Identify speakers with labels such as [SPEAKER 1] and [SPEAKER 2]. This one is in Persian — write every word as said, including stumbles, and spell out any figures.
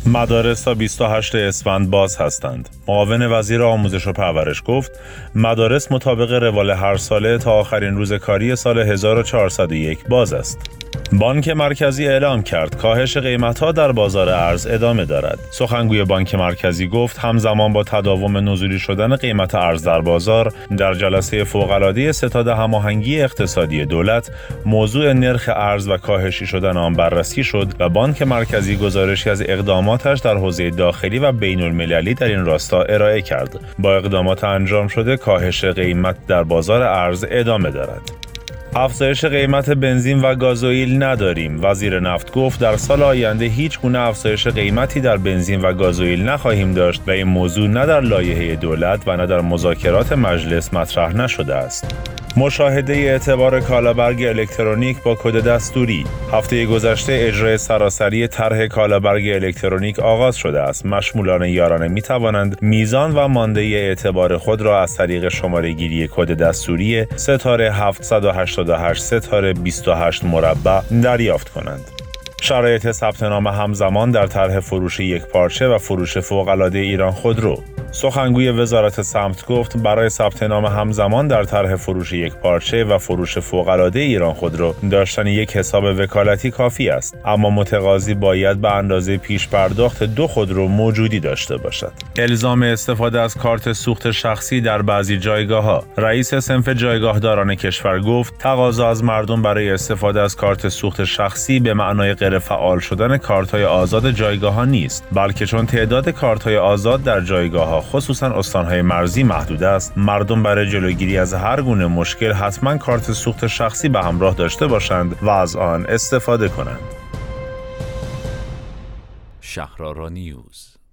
[SPEAKER 1] مدارس تا بیست و هشتم اسفند باز هستند. معاون وزیر آموزش و پرورش گفت مدارس مطابق روال هر ساله تا آخرین روز کاری سال هزار و چهارصد و یک باز است. بانک مرکزی اعلام کرد کاهش قیمت‌ها در بازار ارز ادامه دارد. سخنگوی بانک مرکزی گفت همزمان با تداوم نزولی شدن قیمت ارز در بازار، در جلسه فوق‌العاده ستاد هماهنگی اقتصادی دولت، موضوع نرخ ارز و کاهشی شدن آن بررسی شد و بانک مرکزی گزارشی از اقداماتش در حوزه داخلی و بین‌المللی در این راستا ارائه کرد. با اقدامات انجام شده کاهش قیمت در بازار ارز ادامه دارد. افزایش قیمت بنزین و گازوئیل نداریم. وزیر نفت گفت در سال آینده هیچ گونه افزایش قیمتی در بنزین و گازوئیل نخواهیم داشت و این موضوع نه در لایحه دولت و نه در مذاکرات مجلس مطرح نشده است. مشاهده اعتبار کالابرگ الکترونیک با کد دستوری. هفته گذشته اجرای سراسری طرح کالابرگ الکترونیک آغاز شده است. مشمولان یارانه می توانند میزان و مانده اعتبار خود را از طریق شماره گیری کد دستوری ستاره هفتصد و هشتاد و هشت ستاره بیست و هشت مربع دریافت کنند. شرایط ثبت نام همزمان در طرح فروش یک پارچه و فروش فوق‌العاده ایران خودرو. سخنگوی وزارت سمت گفت برای ثبت نام همزمان در طرح فروش یک پارچه و فروش فوق‌العاده ایران خودرو داشتن یک حساب وکالتی کافی است، اما متقاضی باید به اندازه پیش پرداخت دو خودرو موجودی داشته باشد. الزام استفاده از کارت سوخت شخصی در بعضی جایگاه‌ها. رئیس صنف جایگاهداران کشور گفت تقاضا از مردم برای استفاده از کارت سوخت شخصی به معنای غیر فعال شدن کارت‌های آزاد جایگاه‌ها نیست، بلکه چون تعداد کارت‌های آزاد در جایگاه‌ها خصوصا استان‌های مرزی محدود است، مردم برای جلوگیری از هر گونه مشکل حتما کارت سوخت شخصی به همراه داشته باشند و از آن استفاده کنند.
[SPEAKER 2] شهرآرا نیوز.